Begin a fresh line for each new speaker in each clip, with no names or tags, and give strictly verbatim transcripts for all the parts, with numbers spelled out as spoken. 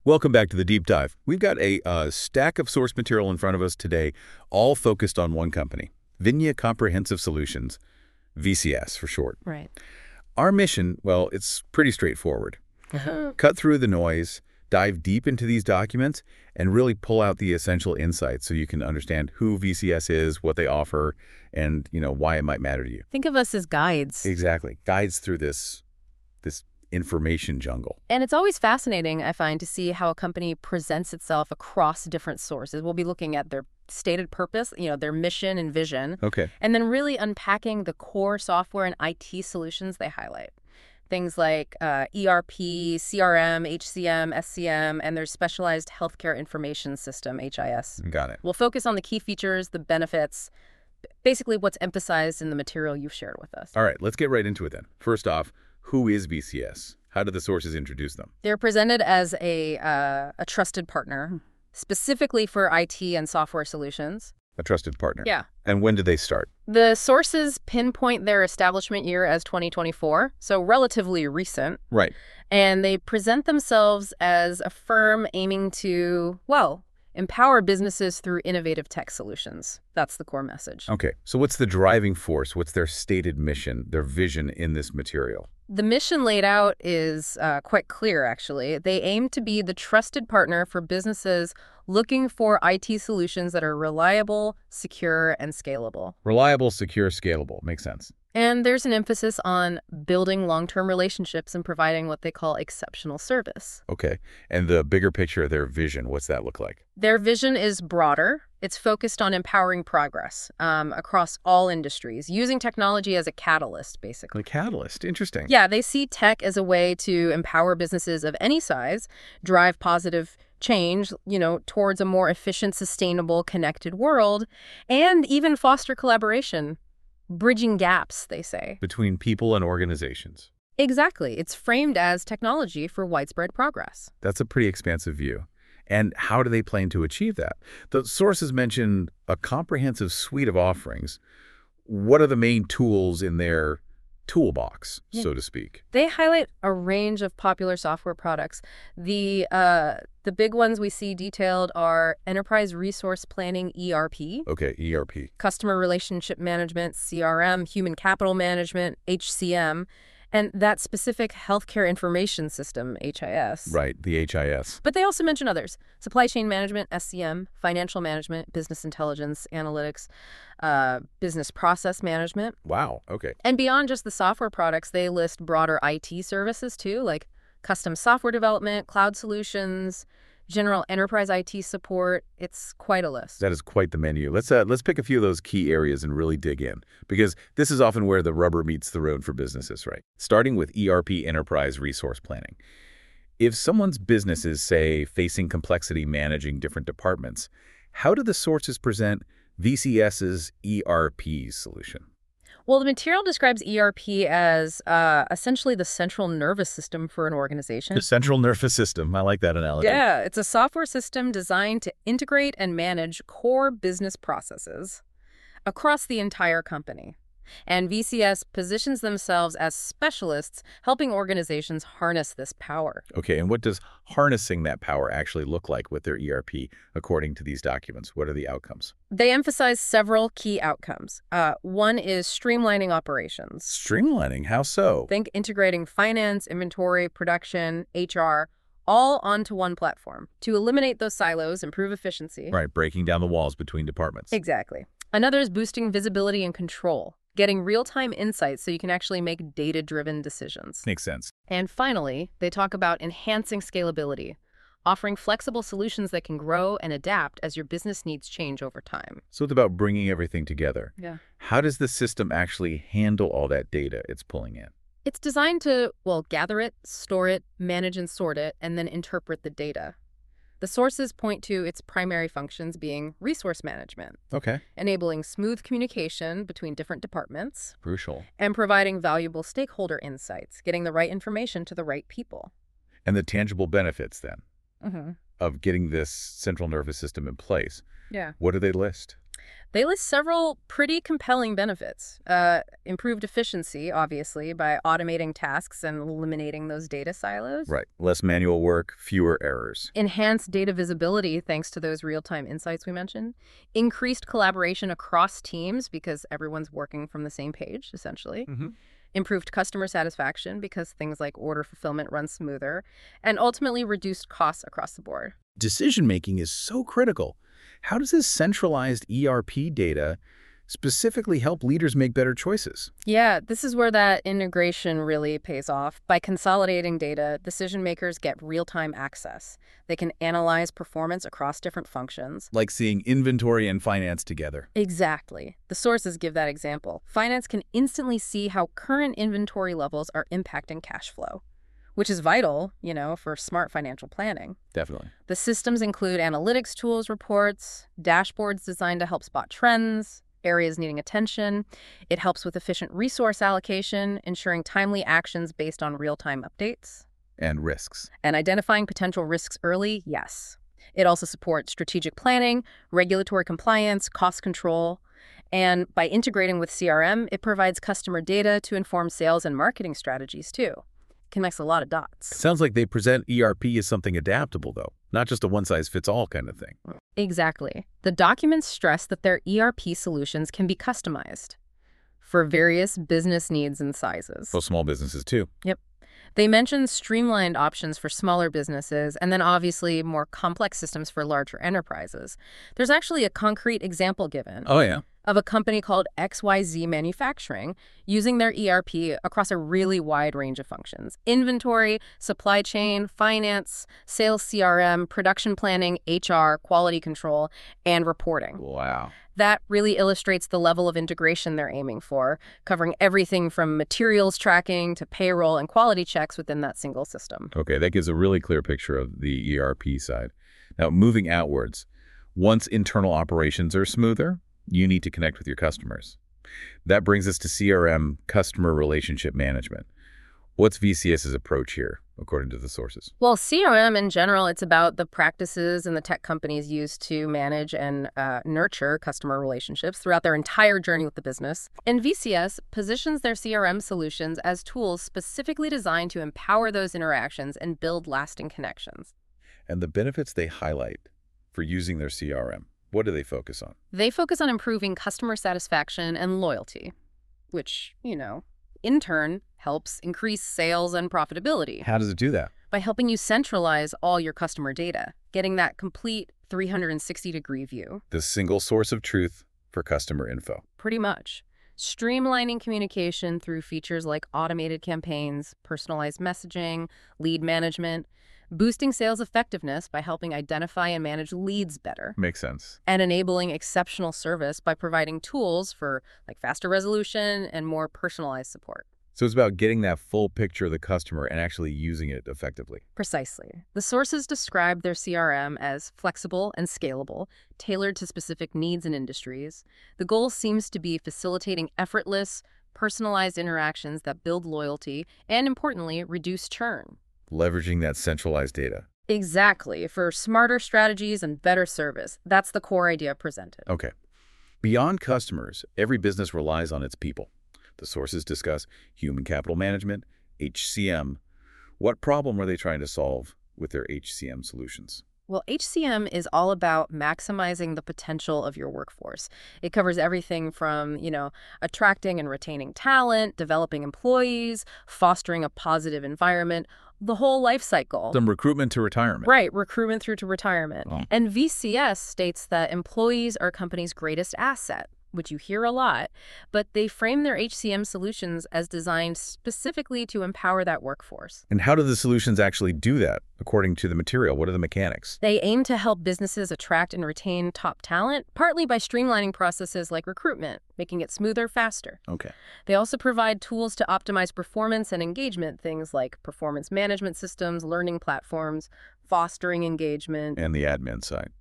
Welcome back to the Deep Dive. We've got a uh, stack of source material in front of us today, all focused on one company, Vinya Comprehensive Solutions, V C S for short.
Right.
Our mission, well, it's pretty straightforward.
Uh-huh.
Cut through the noise, dive deep into these documents, and really pull out the essential insights so you can understand who V C S is, what they offer, and you know why it might matter to you.
Think of us as guides.
Exactly. Guides through this, this information jungle.
And it's always fascinating, I find, to see how a company presents itself across different sources. We'll be looking at their stated purpose, you know, their mission and vision,
Okay.
and then really unpacking the core software and I T solutions they highlight. Things like uh, E R P, C R M, H C M, S C M, and their specialized healthcare information system, H I S.
Got it.
We'll focus on the key features, the benefits, basically what's emphasized in the material you've shared with us.
All right, let's get right into it then. First off, who is V C S? How do the sources introduce them?
They're presented as a, uh, a trusted partner, specifically for I T and software solutions.
A trusted partner.
Yeah.
And when did they start?
The sources pinpoint their establishment year as twenty twenty-four, so relatively recent.
Right.
And they present themselves as a firm aiming to, well, empower businesses through innovative tech solutions. That's the core message.
Okay. So what's the driving force? What's their stated mission, their vision in this material?
The mission laid out is uh, quite clear, actually. They aim to be the trusted partner for businesses looking for I T solutions that are reliable, secure, and scalable.
Reliable, secure, scalable. Makes sense.
And there's an emphasis on building long-term relationships and providing what they call exceptional service.
Okay. And the bigger picture of their vision, what's that look like?
Their vision is broader. It's focused on empowering progress um, across all industries, using technology as a catalyst, basically.
The catalyst. Interesting.
Yeah, they see tech as a way to empower businesses of any size, drive positive change, you know, towards a more efficient, sustainable, connected world, and even foster collaboration. Bridging gaps, they say.
Between people and organizations.
Exactly. It's framed as technology for widespread progress.
That's a pretty expansive view. And how do they plan to achieve that? The sources mention a comprehensive suite of offerings. What are the main tools in their toolbox,
Yeah.
so to speak?
They highlight a range of popular software products. The uh, the big ones we see detailed are Enterprise Resource Planning, E R P,
Okay, E R P.
Customer Relationship Management, C R M, Human Capital Management, H C M, and that specific Healthcare Information System, H I S.
Right, the H I S.
But they also mention others: Supply Chain Management, S C M, Financial Management, Business Intelligence, Analytics, uh, Business Process Management.
Wow, okay.
And beyond just the software products, they list broader I T services too, like custom software development, cloud solutions, general enterprise I T support. It's quite a list.
That is quite the menu. Let's uh, let's pick a few of those key areas and really dig in, because this is often where the rubber meets the road for businesses, right? Starting with E R P, Enterprise Resource Planning. If someone's business is, say, facing complexity managing different departments, how do the sources present VCS's E R P solution?
Well, the material describes E R P as uh, essentially the central nervous system for an organization.
The central nervous system. I like that analogy.
Yeah, it's a software system designed to integrate and manage core business processes across the entire company. And V C S positions themselves as specialists helping organizations harness this power.
Okay, and what does harnessing that power actually look like with their E R P according to these documents? What are the outcomes?
They emphasize several key outcomes. Uh, one is streamlining operations.
Streamlining, how so?
Think integrating finance, inventory, production, H R, all onto one platform to eliminate those silos, improve efficiency.
Right, breaking down the walls between departments.
Exactly. Another is boosting visibility and control, getting real-time insights so you can actually make data-driven decisions.
Makes sense.
And finally, they talk about enhancing scalability, offering flexible solutions that can grow and adapt as your business needs change over time.
So it's about bringing everything together.
Yeah.
How does the system actually handle all that data it's pulling in?
It's designed to, well, gather it, store it, manage and sort it, and then interpret the data. The sources point to its primary functions being resource management,
Okay.
enabling smooth communication between different departments,
Crucial.
and providing valuable stakeholder insights, getting the right information to the right people.
And the tangible benefits, then,
Mm-hmm.
of getting this central nervous system in place.
Yeah.
What do they list?
They list several pretty compelling benefits. Uh, improved efficiency, obviously, by automating tasks and eliminating those data silos.
Right. Less manual work, fewer errors.
Enhanced data visibility thanks to those real-time insights we mentioned. Increased collaboration across teams because everyone's working from the same page, essentially.
Mm-hmm.
Improved customer satisfaction because things like order fulfillment run smoother. And ultimately reduced costs across the board.
Decision-making is so critical. How does this centralized E R P data specifically help leaders make better choices?
Yeah, this is where that integration really pays off. By consolidating data, decision makers get real-time access. They can analyze performance across different functions.
Like seeing inventory and finance together.
Exactly. The sources give that example. Finance can instantly see how current inventory levels are impacting cash flow, which is vital, you know, for smart financial planning.
Definitely.
The systems include analytics tools, reports, dashboards designed to help spot trends, areas needing attention. It helps with efficient resource allocation, ensuring timely actions based on real-time updates.
And risks.
And identifying potential risks early, yes. It also supports strategic planning, regulatory compliance, cost control. And by integrating with C R M, it provides customer data to inform sales and marketing strategies, too. Connects a lot of dots.
Sounds like they present E R P as something adaptable, though, not just a one-size-fits-all kind of thing.
Exactly. The documents stress that their E R P solutions can be customized for various business needs and sizes.
For small businesses, too.
Yep. They mention streamlined options for smaller businesses and then obviously more complex systems for larger enterprises. There's actually a concrete example given.
Oh, yeah.
Of a company called X Y Z Manufacturing using their E R P across a really wide range of functions. Inventory, supply chain, finance, sales C R M, production planning, H R, quality control, and reporting.
Wow.
That really illustrates the level of integration they're aiming for, covering everything from materials tracking to payroll and quality checks within that single system.
Okay, that gives a really clear picture of the E R P side. Now, moving outwards, once internal operations are smoother, you need to connect with your customers. That brings us to C R M, customer relationship management. What's VCS's approach here, according to the sources?
Well, C R M in general, it's about the practices and the tech companies use to manage and uh, nurture customer relationships throughout their entire journey with the business. And V C S positions their C R M solutions as tools specifically designed to empower those interactions and build lasting connections.
And the benefits they highlight for using their C R M. What do they focus on?
They focus on improving customer satisfaction and loyalty, which, you know, in turn helps increase sales and profitability.
How does it do that?
By helping you centralize all your customer data, getting that complete three hundred sixty degree view.
The single source of truth for customer info.
Pretty much. Streamlining communication through features like automated campaigns, personalized messaging, lead management, boosting sales effectiveness by helping identify and manage leads better.
Makes sense.
And enabling exceptional service by providing tools for like faster resolution and more personalized support.
So it's about getting that full picture of the customer and actually using it effectively.
Precisely. The sources describe their C R M as flexible and scalable, tailored to specific needs and industries. The goal seems to be facilitating effortless, personalized interactions that build loyalty and, importantly, reduce churn.
Leveraging that centralized data.
Exactly, for smarter strategies and better service. That's the core idea presented.
Okay. Beyond customers, every business relies on its people. The sources discuss human capital management, H C M. What problem are they trying to solve with their H C M solutions?
Well, H C M is all about maximizing the potential of your workforce. It covers everything from, you know, attracting and retaining talent, developing employees, fostering a positive environment, the whole life cycle.
From recruitment to retirement.
Right, recruitment through to retirement.
Oh.
And V C S states that employees are a company's greatest asset, which you hear a lot, but they frame their H C M solutions as designed specifically to empower that workforce.
And how do the solutions actually do that, according to the material? What are the mechanics?
They aim to help businesses attract and retain top talent, partly by streamlining processes like recruitment, making it smoother, faster.
Okay.
They also provide tools to optimize performance and engagement, things like performance management systems, learning platforms, fostering engagement.
And the admin side,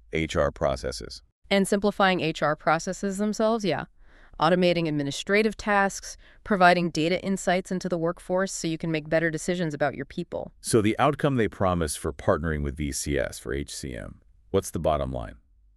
H R processes.
And simplifying H R processes themselves, yeah. Automating administrative tasks, providing data insights into the workforce so you can make better decisions about your people.
So the outcome they promise for partnering with V C S for H C M, what's the bottom line?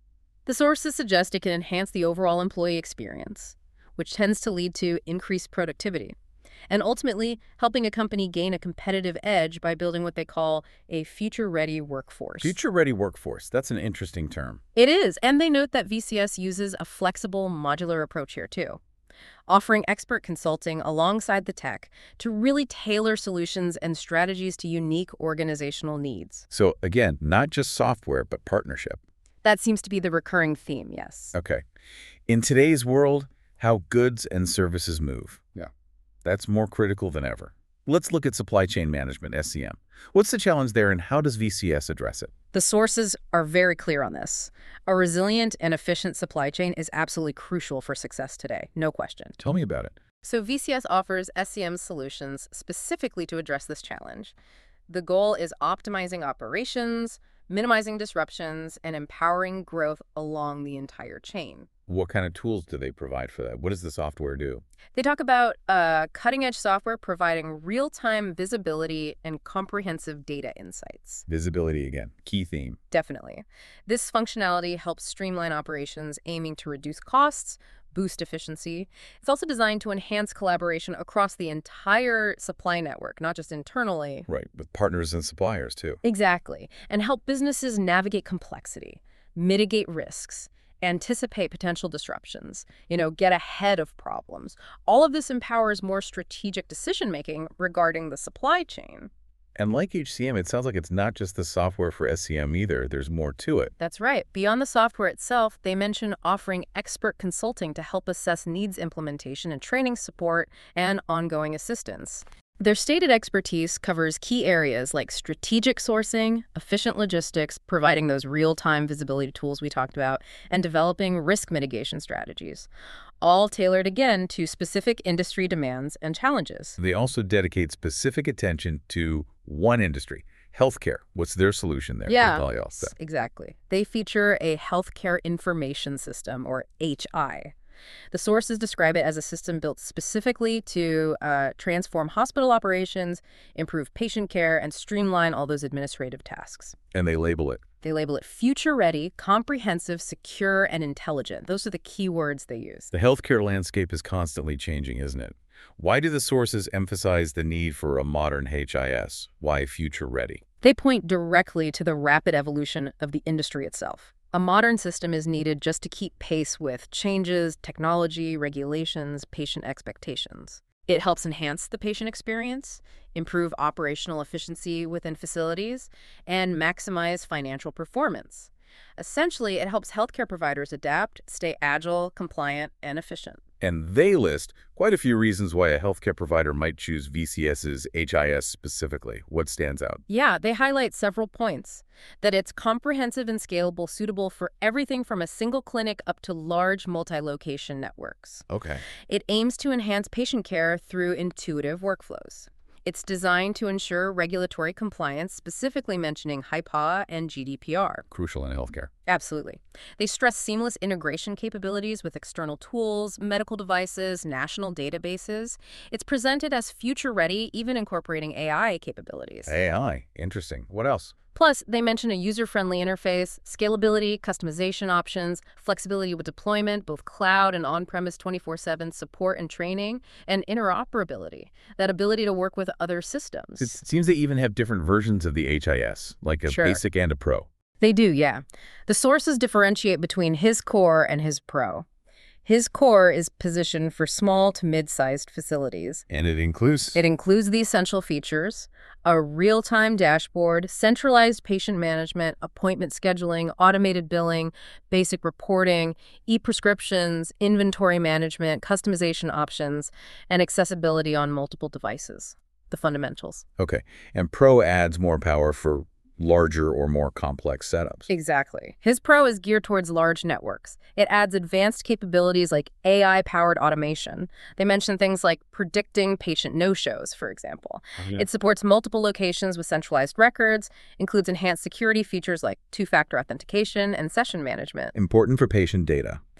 The sources suggest it can enhance the overall employee experience, which tends to lead to increased productivity, and ultimately helping a company gain a competitive edge by building what they call a future-ready workforce.
Future-ready workforce. That's an interesting term.
It is, and they note that V C S uses a flexible, modular approach here, too, offering expert consulting alongside the tech to really tailor solutions and strategies to unique organizational needs.
So, again, not just software, but partnership.
That seems to be the recurring theme, yes.
Okay. In today's world, how goods and services move.
Yeah.
That's more critical than ever. Let's look at supply chain management, S C M. What's the challenge there, and how does V C S address it?
The sources are very clear on this. A resilient and efficient supply chain is absolutely crucial for success today, no question.
Tell me about it.
So V C S offers S C M solutions specifically to address this challenge. The goal is optimizing operations, minimizing disruptions, and empowering growth along the entire chain.
What kind of tools do they provide for that? What does the software do?
They talk about uh, cutting-edge software providing real-time visibility and comprehensive data insights.
Visibility again, key theme.
Definitely. This functionality helps streamline operations, aiming to reduce costs, boost efficiency. It's also designed to enhance collaboration across the entire supply network, not just internally.
Right, with partners and suppliers, too.
Exactly. And help businesses navigate complexity, mitigate risks, anticipate potential disruptions, you know, get ahead of problems. All of this empowers more strategic decision-making regarding the supply chain.
And like H C M, it sounds like it's not just the software for S C M either. There's more to it.
That's right. Beyond the software itself, they mention offering expert consulting to help assess needs implementation and training support and ongoing assistance. Their stated expertise covers key areas like strategic sourcing, efficient logistics, providing those real-time visibility tools we talked about, and developing risk mitigation strategies, all tailored again to specific industry demands and challenges.
They also dedicate specific attention to one industry, healthcare. What's their solution there?
Yeah, exactly. They feature a healthcare information system, or H I. The sources describe it as a system built specifically to uh, transform hospital operations, improve patient care, and streamline all those administrative tasks.
And they label it.
They label it future-ready, comprehensive, secure, and intelligent. Those are the key words they use.
The healthcare landscape is constantly changing, isn't it? Why do the sources emphasize the need for a modern H I S? Why future-ready?
They point directly to the rapid evolution of the industry itself. A modern system is needed just to keep pace with changes, technology, regulations, patient expectations. It helps enhance the patient experience, improve operational efficiency within facilities, and maximize financial performance. Essentially, it helps healthcare providers adapt, stay agile, compliant, and efficient.
And they list quite a few reasons why a healthcare provider might choose V C S's H I S specifically. What stands out?
Yeah, they highlight several points. That it's comprehensive and scalable, suitable for everything from a single clinic up to large multi-location networks.
Okay.
It aims to enhance patient care through intuitive workflows. It's designed to ensure regulatory compliance, specifically mentioning HIPAA and G D P R.
Crucial in healthcare.
Absolutely. They stress seamless integration capabilities with external tools, medical devices, national databases. It's presented as future-ready, even incorporating A I capabilities.
A I. Interesting. What else?
Plus, they mention a user-friendly interface, scalability, customization options, flexibility with deployment, both cloud and on-premise twenty-four seven support and training, and interoperability, that ability to work with other systems.
It seems they even have different versions of the H I S, like a
Sure.
basic and a pro.
They do, yeah. The sources differentiate between his core and his pro. His core is positioned for small to mid-sized facilities.
And it includes?
It includes the essential features: a real-time dashboard, centralized patient management, appointment scheduling, automated billing, basic reporting, e-prescriptions, inventory management, customization options, and accessibility on multiple devices. The fundamentals.
Okay. And pro adds more power for larger or more complex setups.
Exactly. His Pro is geared towards large networks. It adds advanced capabilities like A I-powered automation. They mention things like predicting patient no-shows, for example.
Oh, yeah.
It supports multiple locations with centralized records, includes enhanced security features like two-factor authentication and session management.
Important for patient data.
Very.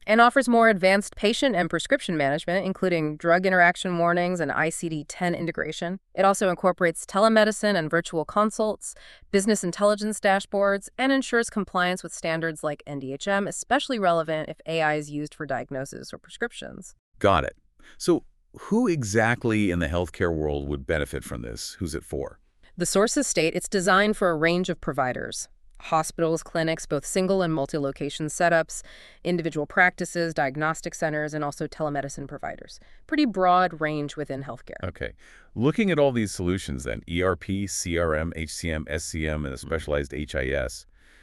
and offers more advanced patient and prescription management, including drug interaction warnings and I C D ten integration. It also incorporates telemedicine and virtual consults, business intelligence dashboards, and ensures compliance with standards like N D H M, especially relevant if A I is used for diagnosis or prescriptions.
Got it. So who exactly in the healthcare world would benefit from this? Who's it for?
The sources state it's designed for a range of providers. Hospitals, clinics, both single and multi-location setups, individual practices, diagnostic centers, and also telemedicine providers. Pretty broad range within healthcare.
Okay. Looking at all these solutions then, E R P, C R M, H C M, S C M, and the specialized H I S,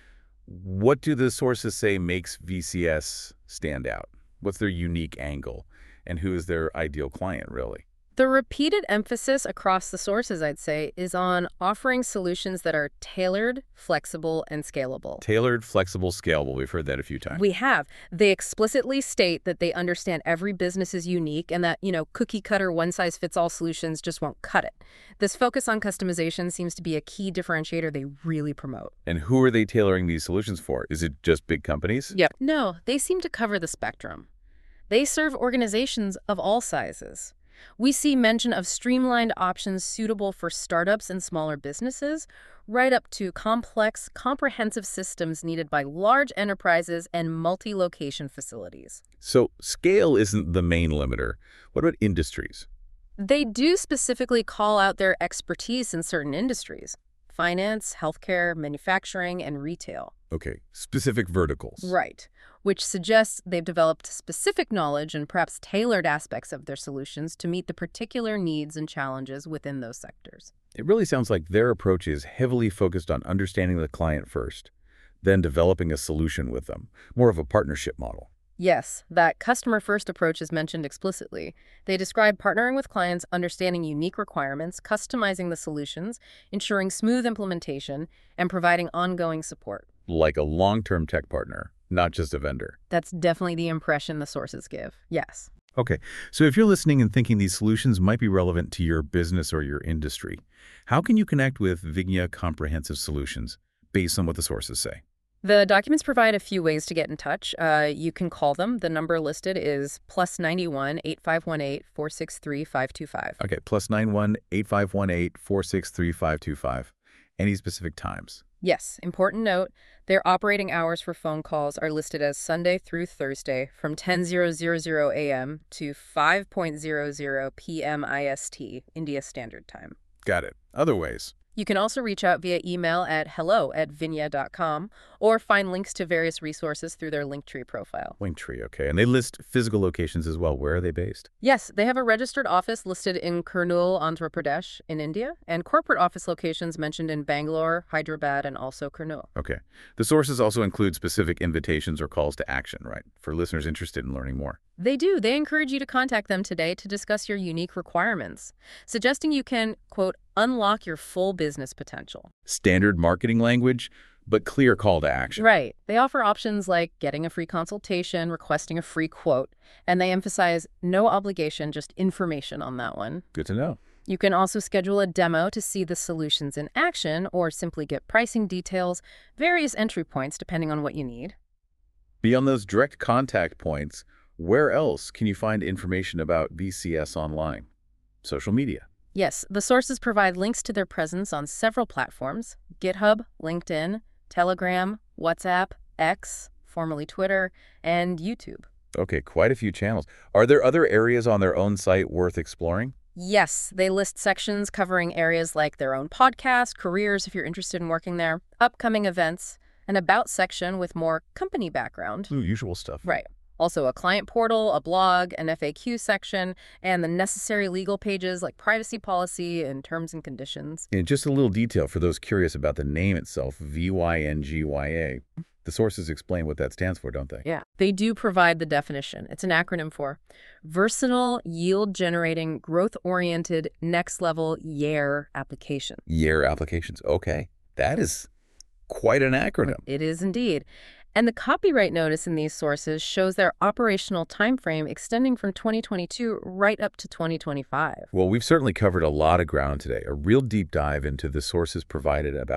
what do the sources say makes V C S stand out? What's their unique angle? And who is their ideal client, really?
The repeated emphasis across the sources, I'd say, is on offering solutions that are tailored, flexible, and scalable.
Tailored, flexible, scalable. We've heard that a few times.
We have. They explicitly state that they understand every business is unique and that, you know, cookie-cutter, one-size-fits-all solutions just won't cut it. This focus on customization seems to be a key differentiator they really promote.
And who are they tailoring these solutions for? Is it just big companies?
Yep. No, they seem to cover the spectrum. They serve organizations of all sizes. We see mention of streamlined options suitable for startups and smaller businesses, right up to complex, comprehensive systems needed by large enterprises and multi-location facilities.
So scale isn't the main limiter. What about industries?
They do specifically call out their expertise in certain industries: finance, healthcare, manufacturing, and retail.
Okay, specific verticals.
Right, which suggests they've developed specific knowledge and perhaps tailored aspects of their solutions to meet the particular needs and challenges within those sectors.
It really sounds like their approach is heavily focused on understanding the client first, then developing a solution with them, more of a partnership model.
Yes, that customer-first approach is mentioned explicitly. They describe partnering with clients, understanding unique requirements, customizing the solutions, ensuring smooth implementation, and providing ongoing support.
Like a long-term tech partner, not just a vendor.
That's definitely the impression the sources give, yes.
Okay, so if you're listening and thinking these solutions might be relevant to your business or your industry, how can you connect with Vignia Comprehensive Solutions based on what the sources say?
The documents provide a few ways to get in touch. Uh, you can call them. The number listed is plus ninety-one, eight five one eight, four six three, five two five.
Okay, plus nine one, eight five one eight, four six three, five two five. Any specific times?
Yes, important note, their operating hours for phone calls are listed as Sunday through Thursday from ten thousand a m to five hundred p m I S T, India Standard Time.
Got it. Other ways?
You can also reach out via email at hello at vignia dot com or find links to various resources through their Linktree profile.
Linktree, okay. And they list physical locations as well. Where are they based?
Yes, they have a registered office listed in Kurnool, Andhra Pradesh in India, and corporate office locations mentioned in Bangalore, Hyderabad, and also Kurnool.
Okay. The sources also include specific invitations or calls to action, right? For listeners interested in learning more.
They do. They encourage you to contact them today to discuss your unique requirements, suggesting you can, quote, unlock your full business potential.
Standard marketing language, but clear call to action.
Right. They offer options like getting a free consultation, requesting a free quote, and they emphasize no obligation, just information on that one.
Good to know.
You can also schedule a demo to see the solutions in action or simply get pricing details, various entry points depending on what you need.
Beyond those direct contact points, where else can you find information about V C S online? Social media.
Yes, the sources provide links to their presence on several platforms: GitHub, LinkedIn, Telegram, WhatsApp, X, formerly Twitter, and YouTube.
Okay, quite a few channels. Are there other areas on their own site worth exploring?
Yes, they list sections covering areas like their own podcast, careers if you're interested in working there, upcoming events, an about section with more company background.
Ooh, usual stuff.
Right. Also a client portal, a blog, an F A Q section, and the necessary legal pages like privacy policy and terms and conditions.
And just a little detail for those curious about the name itself, V Y N G Y A. The sources explain what that stands for, don't they?
Yeah. They do provide the definition. It's an acronym for Versatile Yield-Generating, Growth-Oriented, Next-Level Y E A R Application.
Y E A R applications. Okay. That is quite an acronym.
It is indeed. And the copyright notice in these sources shows their operational timeframe extending from twenty twenty-two right up to twenty twenty-five.
Well, we've certainly covered a lot of ground today, a real deep dive into the sources provided about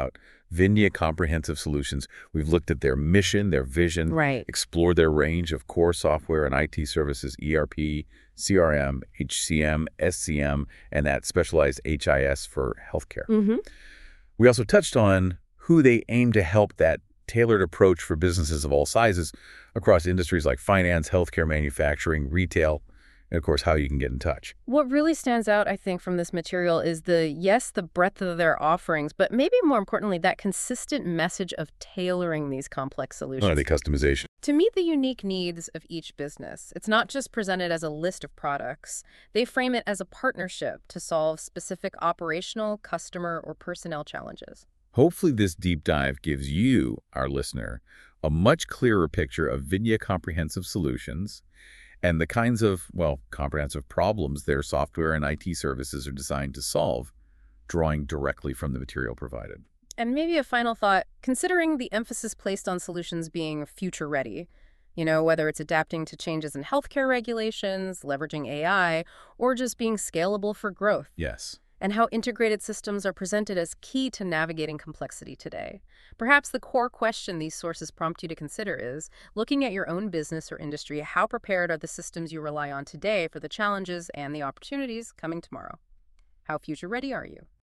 Vinya Comprehensive Solutions, we've looked at their mission, their vision,
Right.
explored their range of core software and I T services, E R P, C R M, H C M, S C M, and that specialized H I S for healthcare.
Mm-hmm.
We also touched on who they aim to help, that tailored approach for businesses of all sizes across industries like finance, healthcare, manufacturing, retail, and of course, how you can get in touch.
What really stands out, I think, from this material is the, yes, the breadth of their offerings, but maybe more importantly, that consistent message of tailoring these complex solutions
Oh, the customization.
to meet the unique needs of each business. It's not just presented as a list of products. They frame it as a partnership to solve specific operational, customer, or personnel challenges.
Hopefully this deep dive gives you, our listener, a much clearer picture of Vinya Comprehensive Solutions and the kinds of, well, comprehensive problems their software and I T services are designed to solve, drawing directly from the material provided.
And maybe a final thought, considering the emphasis placed on solutions being future-ready, you know, whether it's adapting to changes in healthcare regulations, leveraging A I, or just being scalable for growth,
Yes.
and how integrated systems are presented as key to navigating complexity today. Perhaps the core question these sources prompt you to consider is, looking at your own business or industry, how prepared are the systems you rely on today for the challenges and the opportunities coming tomorrow? How future-ready are you?